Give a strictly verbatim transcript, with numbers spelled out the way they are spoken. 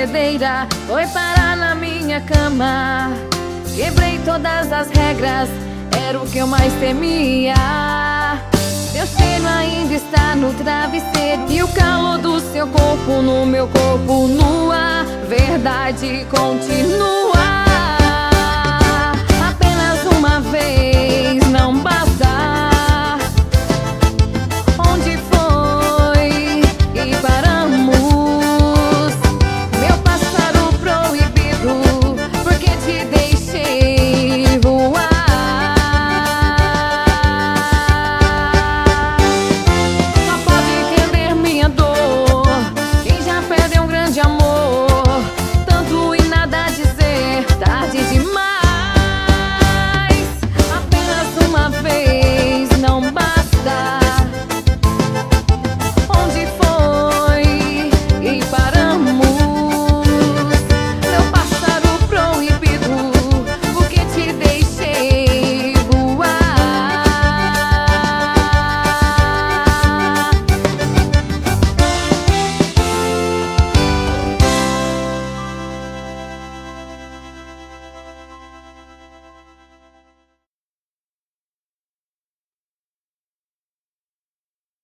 bebedeira foi parar na minha cama. Quebrei todas as regras, era o que eu mais temia. Seu cheiro ainda está no travesseiro e o calor do seu corpo no meu corpo nua. Verdade continua.